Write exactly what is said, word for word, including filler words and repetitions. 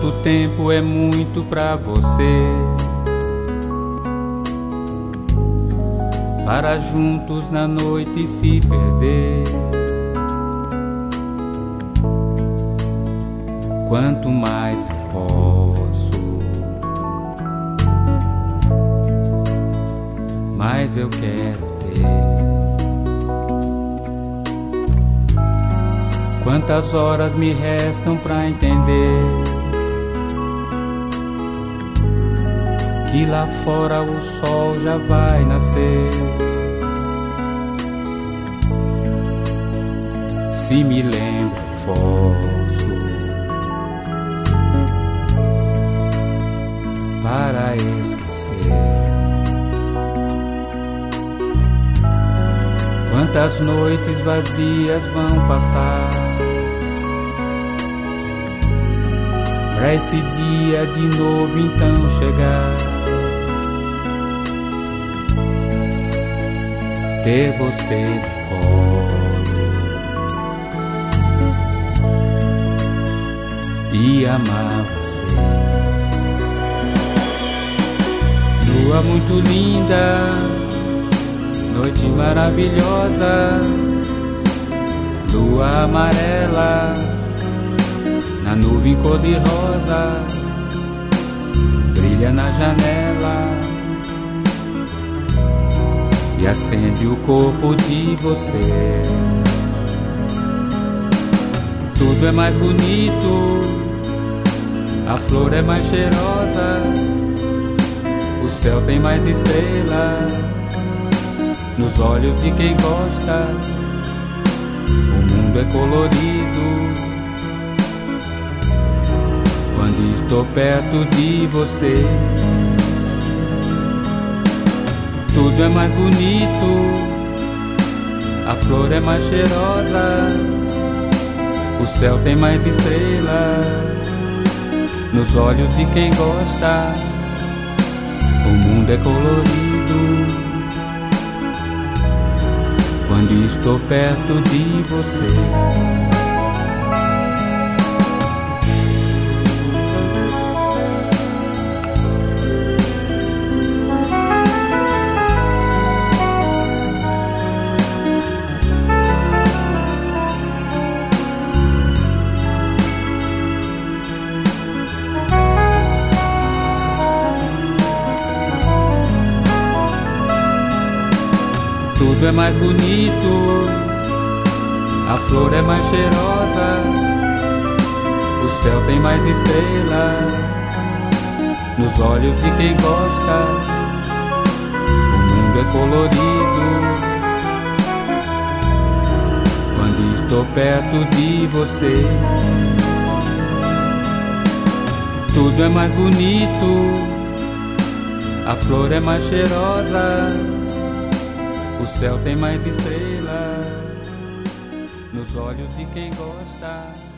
Quanto tempo é muito pra você, para juntos na noite se perder? Quanto mais eu posso, mais eu quero ter. Quantas horas me restam pra entender que lá fora o sol já vai nascer? Se me lembro, posso para esquecer. Quantas noites vazias vão passar pra esse dia de novo então chegar? Ter você no colo e amar você. Lua muito linda, noite maravilhosa, lua amarela na nuvem cor-de-rosa, brilha na janela e acende o corpo de você. Tudo é mais bonito, a flor é mais cheirosa, o céu tem mais estrelas nos olhos de quem gosta. O mundo é colorido quando estou perto de você. Tudo é mais bonito, a flor é mais cheirosa, o céu tem mais estrelas nos olhos de quem gosta. O mundo é colorido quando estou perto de você. Tudo é mais bonito, a flor é mais cheirosa, o céu tem mais estrelas nos olhos de quem gosta. O mundo é colorido quando estou perto de você. Tudo é mais bonito, a flor é mais cheirosa, o céu tem mais estrelas nos olhos de quem gosta.